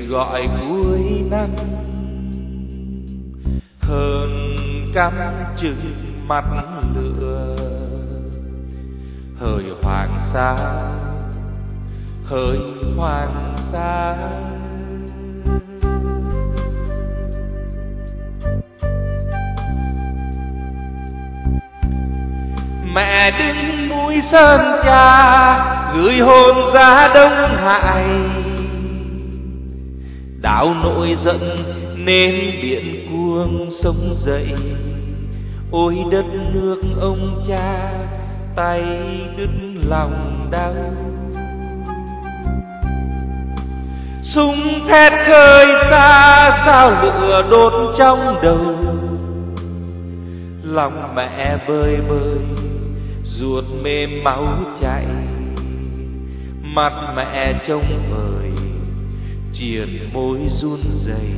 gọi cuối năm, hơn cắm chừng mắt lửa. Hỡi Hoàng Sa, hỡi Hoàng Sa, mẹ đứng núi Sơn Trà gửi hồn ra Đông Hải. Đảo nổi giận nên biển cuồng sông dậy. Ôi đất nước ông cha, tay đứt lòng đau. Súng thét khơi xa, sao lửa đốt trong đầu. Lòng mẹ bơi bơi, ruột mềm máu chảy. Mặt mẹ trông vời, triền môi run rẩy.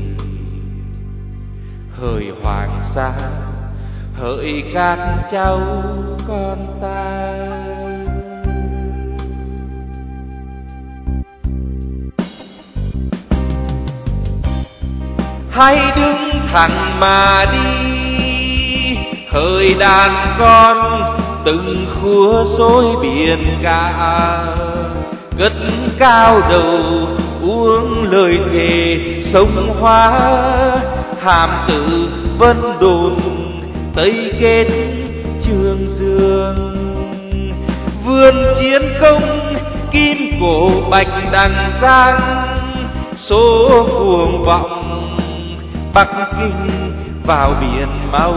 Hỡi Hoàng Sa, hỡi các cháu con ta. Hãy đứng thẳng mà đi, hỡi đàn con từng khua xối biển cả. Cất cao đầu uống lời thề sông Hoa. Hàm Tử Vân Đồn Tây Kết Trường Dương. Vườn chiến công kim cổ bạch đằng giang. Số cuồng vọng Bắc Kinh vào biển máu.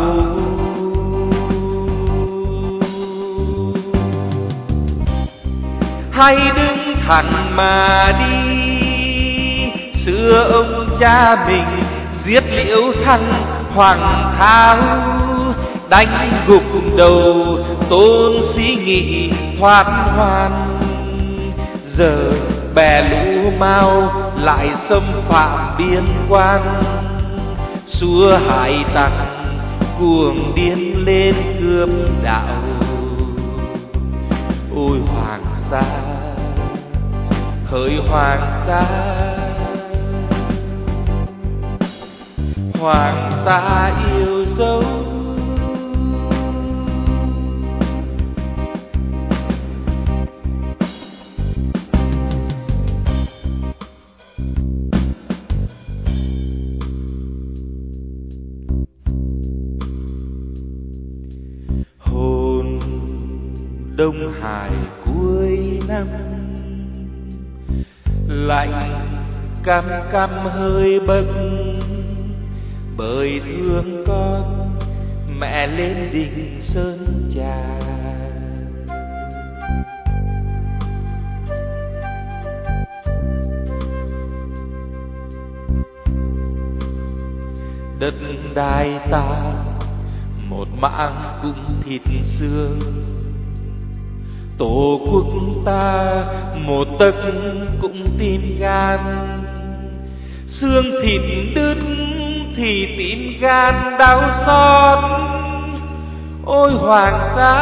Hãy đứng thẳng mà đi, xưa ông cha mình giết Liễu Thăng Hoàng Tháo. Đánh gục đầu Tôn Sĩ Nghị thoát hoan. Giờ bè lũ Mao lại xâm phạm biên quan. Xua hải tặc cuồng điên lên cướp đạo. Ôi Hoàng Sa, hỡi Hoàng Sa, Hoàng Sa yêu dấu. Hồn Đông Hải cuối năm, lạnh căm căm hơi bấc. Bởi thương con mẹ lên đỉnh Sơn Trà. Đất đai ta một mảng cũng thịt xương. Tổ quốc ta một tấc cũng tim gan. Xương thịt đứt thì tim gan đau xót. Ôi Hoàng Sa,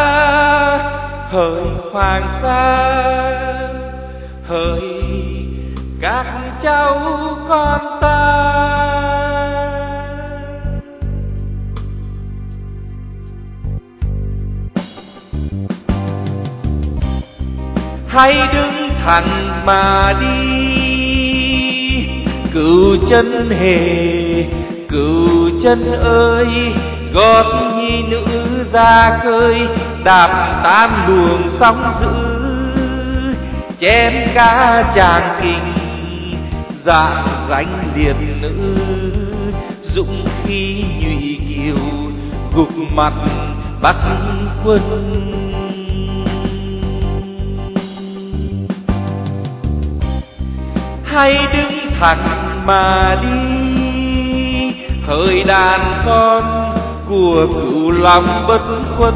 hỡi Hoàng Sa, hỡi các cháu con ta. Hãy đứng thẳng mà đi, Cửu Chân Hề, Cửu Chân ơi. Gót nhi nữ ra khơi, đạp tan luồng sóng dữ. Chém cá tràng kình, dạng danh liệt nữ. Dũng khí Nhụy Kiều, gục mặt Bắc quân. Hãy đứng thẳng mà đi, hỡi đàn con của Cửu Long bất khuất.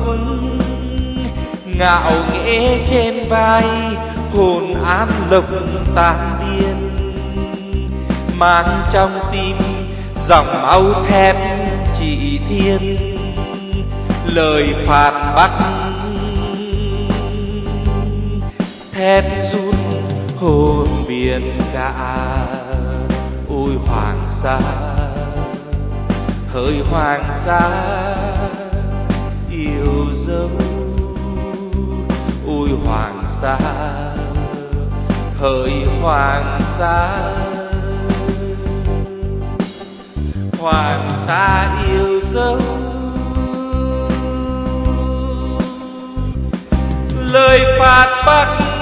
Ngạo nghễ trên vai, hồn An Lộc tan điên. Mang trong tim dòng máu thép Trị Thiên. Lời phạt Bắc thép rút hồn biển cả. ôi hoàng sa, hỡi hoàng sa yêu dấu. Ôi hoàng sa, hỡi hoàng sa, hoàng sa yêu dấu. Lời phạt bắc